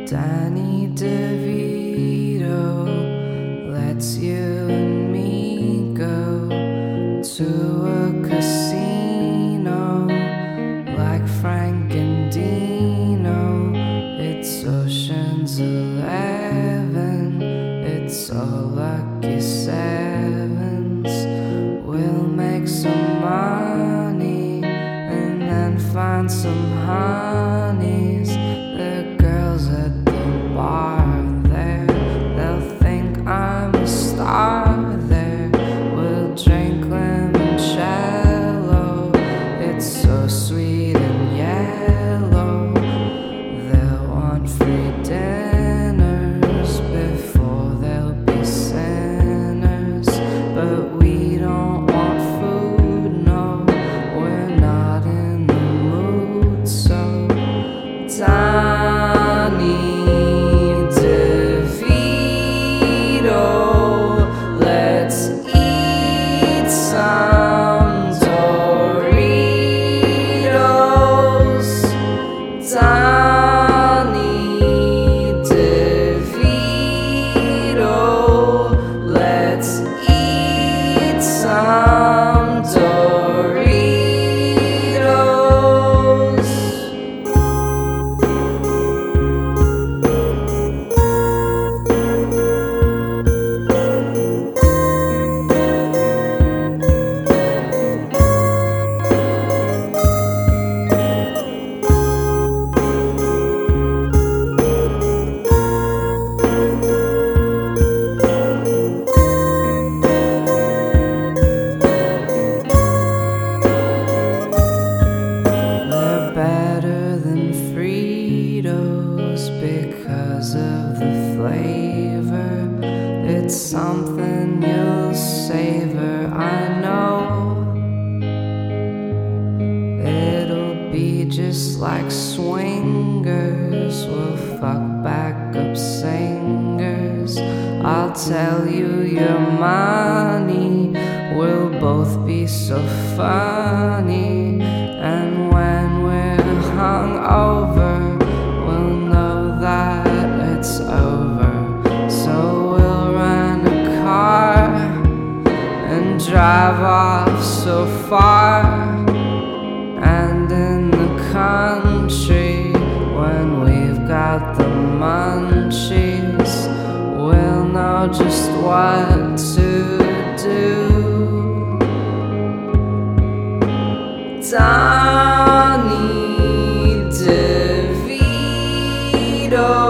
Danny DeVito lets you and me go to a casino like Frank and Dino. It's Ocean's 11, it's all lucky sevens. We'll make some money and then find some honeys. The girls at the bar there, they'll think I'm a star there. We'll drink limoncello, it's so sweet and yellow. They'll want free dinners before they'll be sinners, but we don't want food, no, we're not in the mood. So Danny DeVito, let's eat some Doritos. Danny DeVito, let's eat some Doritos. They're better than Fritos because of the flavor. It's something you'll savor, I know. It'll be just like swingers. We'll fuck backup singers. I'll tell you your money. We'll both be so funny. And when we're hungover, we'll know that it's over. So we'll rent a car and drive off so far. And in the country, when we've got the munchies, we'll know just what to do. Danny DeVito.